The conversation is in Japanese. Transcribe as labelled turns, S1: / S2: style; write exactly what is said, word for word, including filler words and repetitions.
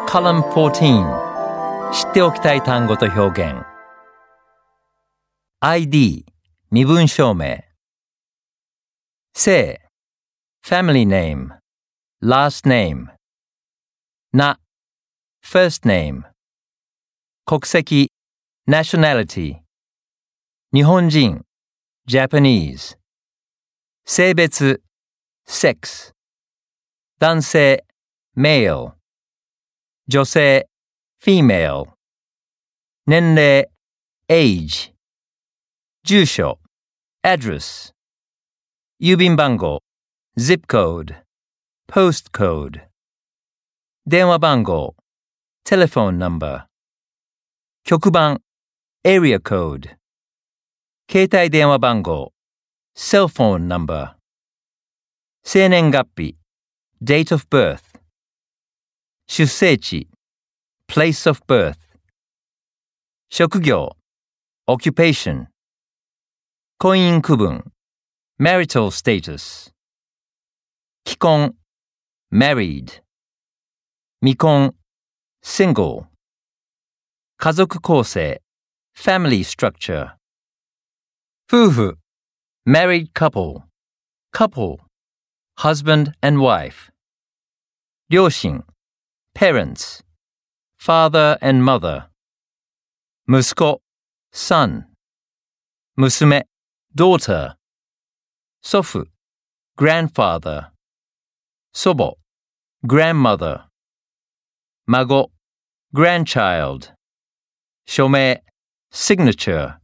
S1: Column fourteen 知っておきたい単語と表現 アイディー 身分証明姓 Family name Last name な First name 国籍 Nationality 日本人 Japanese 性別 Sex 男性 Male 女性 Female 年齢 Age 住所 Address 郵便番号 Zip code Post code 電話番号 Telephone number 局番 Area code 携帯電話番号 Cell phone number 生年月日 Date of birth 出生地 Place of birth 職業 Occupation 婚姻区分 Marital status 既婚 Married 未婚 Single 家族構成 Family structure 夫婦 Married couple Couple Husband and wife 両親 Parents Father and mother 息子 Son 娘 Daughter 祖父 Grandfather 祖母 Grandmother 孫 Grandchild 署名 Signature